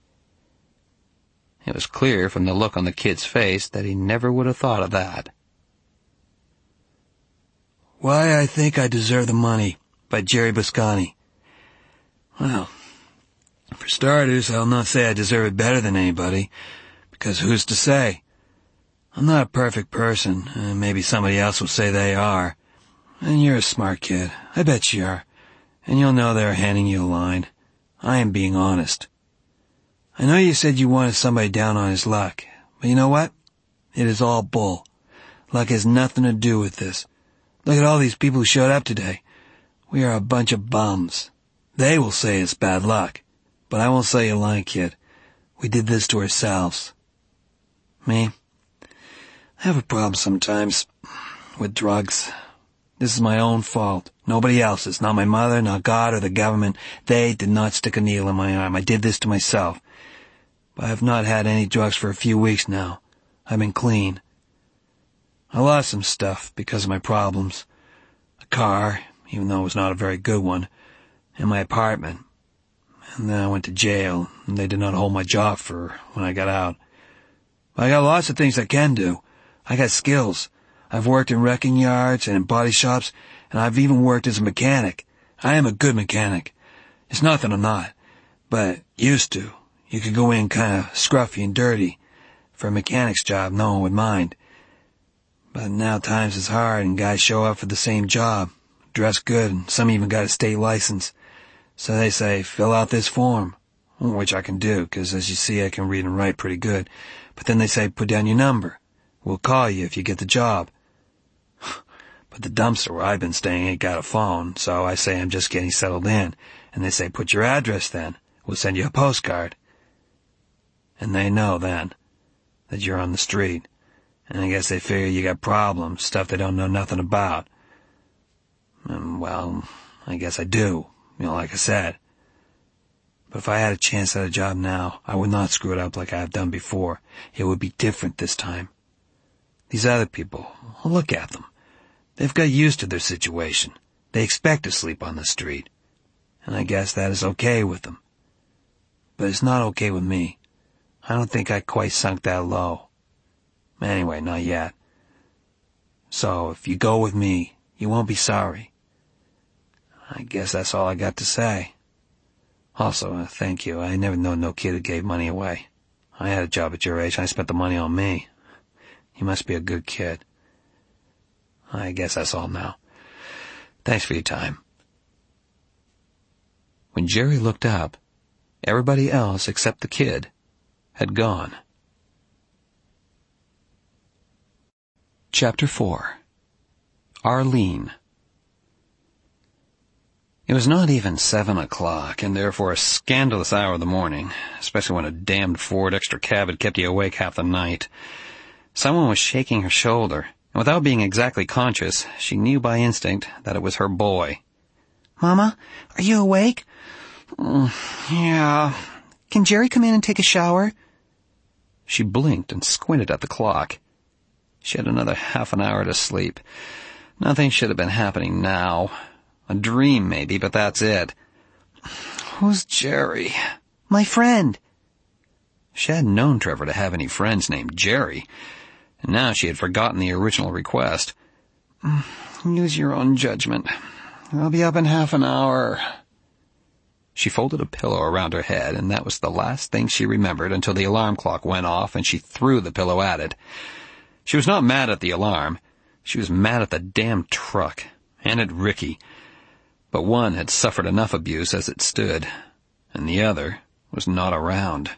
It was clear from the look on the kid's face that he never would have thought of that. "Why I Think I Deserve the Money" by Jerry Buscani. Well, for starters, I'll not say I deserve it better than anybody, because who's to say? I'm not a perfect person, and maybe somebody else will say they are. And you're a smart kid. I bet you are. And you'll know they're handing you a line. I am being honest. I know you said you wanted somebody down on his luck, but you know what? It is all bull. Luck has nothing to do with this. Look at all these people who showed up today. We are a bunch of bums. They will say it's bad luck, but I won't say you're lying, kid. We did this to ourselves. Me? I have a problem sometimes with drugs. This is my own fault. Nobody else's. Not my mother, not God or the government. They did not stick a needle in my arm. I did this to myself. But I have not had any drugs for a few weeks now. I've been clean. I lost some stuff because of my problems. A car, even though it was not a very good one, and my apartment. And then I went to jail, and they did not hold my job for when I got out. But I got lots of things I can do. I got skills. I've worked in wrecking yards and in body shops, and I've even worked as a mechanic. I am a good mechanic. It's not that I'm not, but used to. You could go in kind of scruffy and dirty. For a mechanic's job, no one would mind. But now times is hard, and guys show up for the same job, dress good, and some even got a state license. So they say, fill out this form, which I can do, because as you see, I can read and write pretty good. But then they say, put down your number. We'll call you if you get the job. But the dumpster where I've been staying ain't got a phone, so I say I'm just getting settled in, and they say, put your address then. We'll send you a postcard. And they know then that you're on the street, and I guess they figure you got problems, stuff they don't know nothing about. And, well, I guess I do, like I said. But if I had a chance at a job now, I would not screw it up like I have done before. It would be different this time. These other people, look at them. They've got used to their situation. They expect to sleep on the street. And I guess that is okay with them. But it's not okay with me. I don't think I quite sunk that low. Anyway, not yet. So, if you go with me, you won't be sorry. I guess that's all I got to say. Also, thank you. I never known no kid who gave money away. I had a job at your age, and I spent the money on me. You must be a good kid. I guess that's all now. Thanks for your time. When Jerry looked up, everybody else except the kid had gone. Chapter 4. Arlene. It was not even 7 o'clock, and therefore a scandalous hour of the morning, especially when a damned Ford extra cab had kept you awake half the night. Someone was shaking her shoulder, and without being exactly conscious, she knew by instinct that it was her boy. Mama, are you awake? Yeah. Can Jerry come in and take a shower? She blinked and squinted at the clock. She had another half an hour to sleep. Nothing should have been happening now. A dream, maybe, but that's it. Who's Jerry? My friend. She hadn't known Trevor to have any friends named Jerry, and now she had forgotten the original request. Use your own judgment. I'll be up in half an hour. She folded a pillow around her head, and that was the last thing she remembered until the alarm clock went off and she threw the pillow at it. She was not mad at the alarm. She was mad at the damn truck, and at Ricky. But one had suffered enough abuse as it stood, and the other was not around.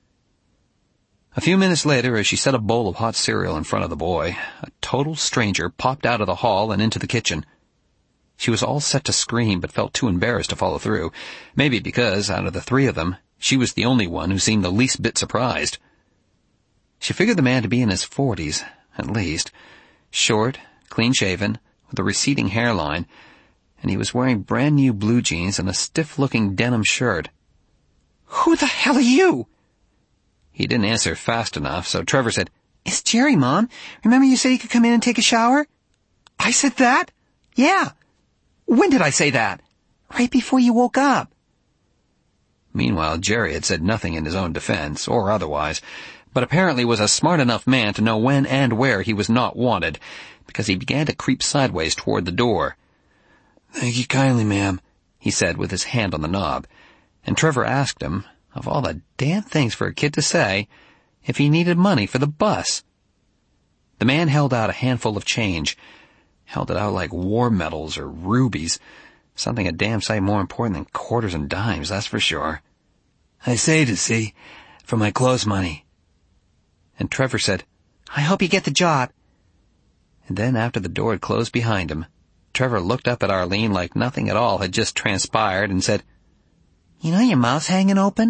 A few minutes later, as she set a bowl of hot cereal in front of the boy, a total stranger popped out of the hall and into the kitchen. She was all set to scream, but felt too embarrassed to follow through, maybe because, out of the three of them, she was the only one who seemed the least bit surprised. She figured the man to be in his 40s, at least, short, clean-shaven, with a receding hairline, and he was wearing brand-new blue jeans and a stiff-looking denim shirt. Who the hell are you? He didn't answer fast enough, so Trevor said, It's Jerry, Mom. Remember you said you could come in and take a shower? I said that? Yeah. When did I say that? Right before you woke up. Meanwhile, Jerry had said nothing in his own defense, or otherwise, but apparently was a smart enough man to know when and where he was not wanted, because he began to creep sideways toward the door. Thank you kindly, ma'am, he said with his hand on the knob, and Trevor asked him, of all the damn things for a kid to say, if he needed money for the bus. The man held out a handful of change, held it out like war medals or rubies, something a damn sight more important than quarters and dimes, that's for sure. I saved it, see, for my clothes money. And Trevor said, I hope you get the job. And then after the door had closed behind him, Trevor looked up at Arlene like nothing at all had just transpired and said, You know your mouth's hanging open?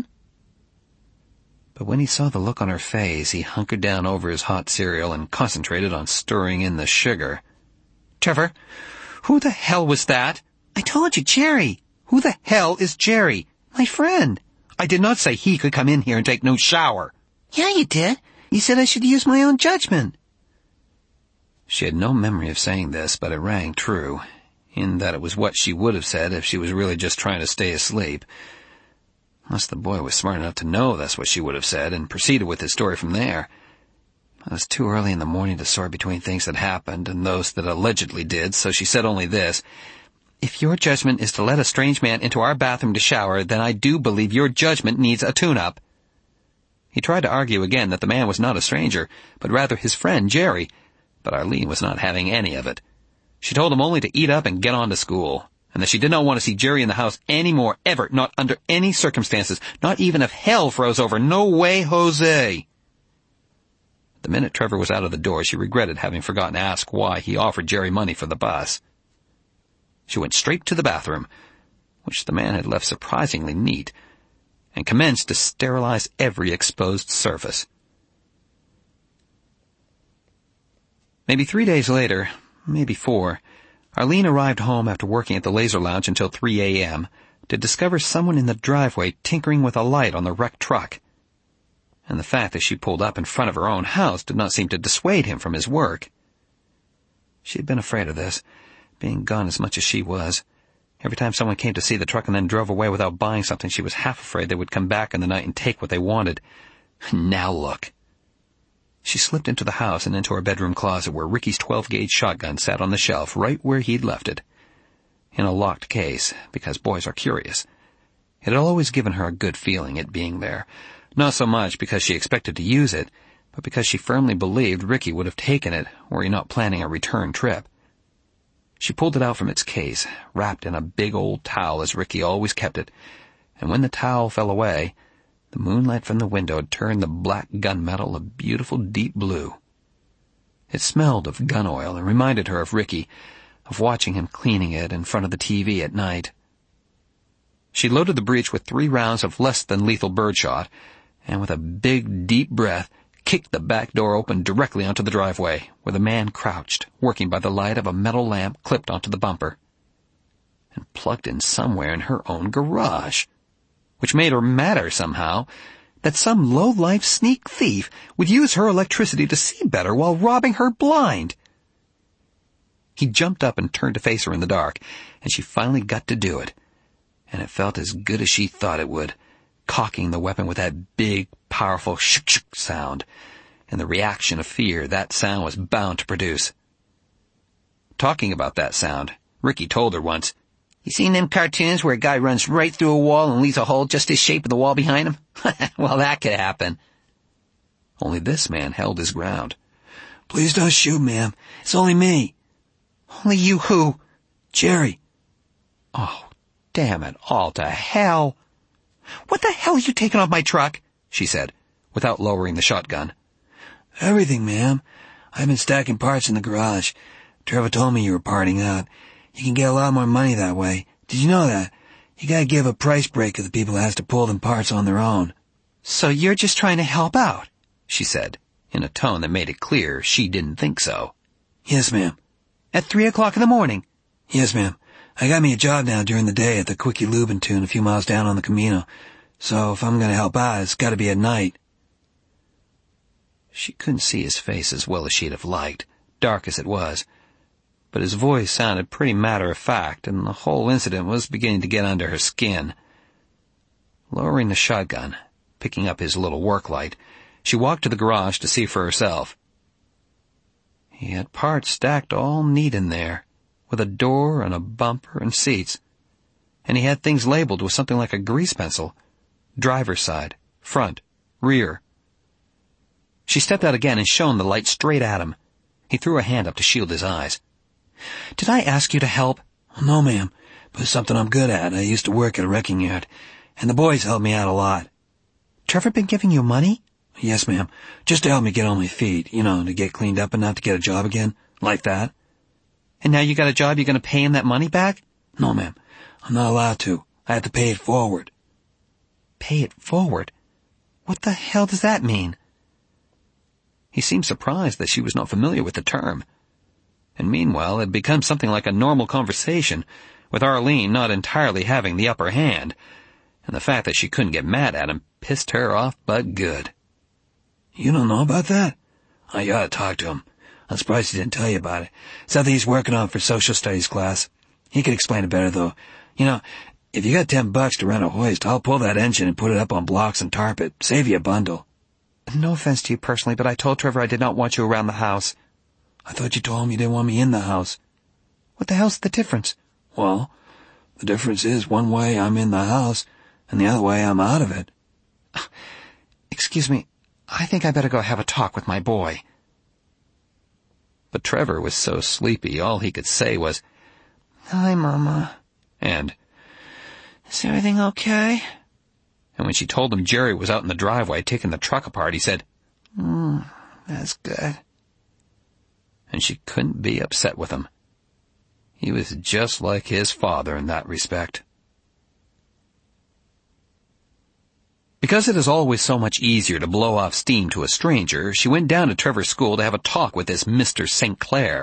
But when he saw the look on her face, he hunkered down over his hot cereal and concentrated on stirring in the sugar. Trevor, who the hell was that? I told you, Jerry. Who the hell is Jerry? My friend. I did not say he could come in here and take no shower. Yeah, you did. You said I should use my own judgment. She had no memory of saying this, but it rang true, in that it was what she would have said if she was really just trying to stay asleep. Unless the boy was smart enough to know that's what she would have said, and proceeded with his story from there. It was too early in the morning to sort between things that happened and those that allegedly did, so she said only this. If your judgment is to let a strange man into our bathroom to shower, then I do believe your judgment needs a tune-up. He tried to argue again that the man was not a stranger, but rather his friend, Jerry, but Arlene was not having any of it. She told him only to eat up and get on to school, and that she did not want to see Jerry in the house any more, ever, not under any circumstances, not even if hell froze over. No way, Jose! At The minute Trevor was out of the door, she regretted having forgotten to ask why he offered Jerry money for the bus. She went straight to the bathroom, which the man had left surprisingly neat, and commenced to sterilize every exposed surface. Maybe 3 days later, maybe 4, Arlene arrived home after working at the Laser Lounge until 3 a.m. to discover someone in the driveway tinkering with a light on the wrecked truck. And the fact that she pulled up in front of her own house did not seem to dissuade him from his work. She had been afraid of this, being gone as much as she was. Every time someone came to see the truck and then drove away without buying something, she was half afraid they would come back in the night and take what they wanted. Now look. She slipped into the house and into her bedroom closet where Ricky's 12-gauge shotgun sat on the shelf right where he'd left it. In a locked case, because boys are curious. It had always given her a good feeling, it being there. Not so much because she expected to use it, but because she firmly believed Ricky would have taken it were he not planning a return trip. She pulled it out from its case, wrapped in a big old towel as Ricky always kept it, and when the towel fell away, the moonlight from the window had turned the black gunmetal a beautiful deep blue. It smelled of gun oil and reminded her of Ricky, of watching him cleaning it in front of the TV at night. She loaded the breech with 3 rounds of less than lethal birdshot, and with a big, deep breath, kicked the back door open directly onto the driveway, where the man crouched, working by the light of a metal lamp clipped onto the bumper. And plugged in somewhere in her own garage. Which made her madder somehow, that some low-life sneak thief would use her electricity to see better while robbing her blind. He jumped up and turned to face her in the dark, and she finally got to do it. And it felt as good as she thought it would, cocking the weapon with that big, powerful shuk-shuk sound, and the reaction of fear that sound was bound to produce. Talking about that sound, Ricky told her once, "You seen them cartoons where a guy runs right through a wall and leaves a hole just his shape of the wall behind him? Well, that could happen." Only this man held his ground. "Please don't shoot, ma'am. It's only me." "Only you who?" "Jerry." "Oh, damn it all to hell." "What the hell are you taking off my truck?" she said, without lowering the shotgun. "Everything, ma'am. I've been stacking parts in the garage. Trevor told me you were parting out. You can get a lot more money that way. Did you know that? You gotta give a price break to the people who has to pull them parts on their own." "So you're just trying to help out?" she said, in a tone that made it clear she didn't think so. "Yes, ma'am." "At 3 o'clock in the morning?" "Yes, ma'am. I got me a job now during the day at the Quickie Lubin Tune a few miles down on the Camino. So if I'm gonna help out, it's gotta be at night." She couldn't see his face as well as she'd have liked, dark as it was. But his voice sounded pretty matter-of-fact, and the whole incident was beginning to get under her skin. Lowering the shotgun, picking up his little work light, she walked to the garage to see for herself. He had parts stacked all neat in there, with a door and a bumper and seats. And he had things labeled with something like a grease pencil. Driver's side, front, rear. She stepped out again and shone the light straight at him. He threw a hand up to shield his eyes. "Did I ask you to help?" "No, ma'am, but it's something I'm good at. I used to work at a wrecking yard, and the boys helped me out a lot." "Trevor been giving you money?" "Yes, ma'am. Just to help me get on my feet, to get cleaned up enough to get a job again, like that." "And now you got a job, you're going to pay him that money back?" "No, ma'am. I'm not allowed to. I have to pay it forward." "Pay it forward? What the hell does that mean?" He seemed surprised that she was not familiar with the term. And meanwhile, it had become something like a normal conversation, with Arlene not entirely having the upper hand, and the fact that she couldn't get mad at him pissed her off but good. "You don't know about that? Oh, you ought to talk to him. I'm surprised he didn't tell you about it. Something he's working on for social studies class. He could explain it better, though. If you got $10 to rent a hoist, I'll pull that engine and put it up on blocks and tarp it. Save you a bundle." "No offense to you personally, but I told Trevor I did not want you around the house." "I thought you told him you didn't want me in the house." "What the hell's the difference?" "Well, the difference is one way I'm in the house, and the other way I'm out of it." "Excuse me, I think I better go have a talk with my boy." But Trevor was so sleepy, all he could say was, "Hi, Mama." And, "Is everything okay?" And when she told him Jerry was out in the driveway taking the truck apart, he said, That's good. And she couldn't be upset with him. He was just like his father in that respect. Because it is always so much easier to blow off steam to a stranger, she went down to Trevor's school to have a talk with this Mr. St. Clair.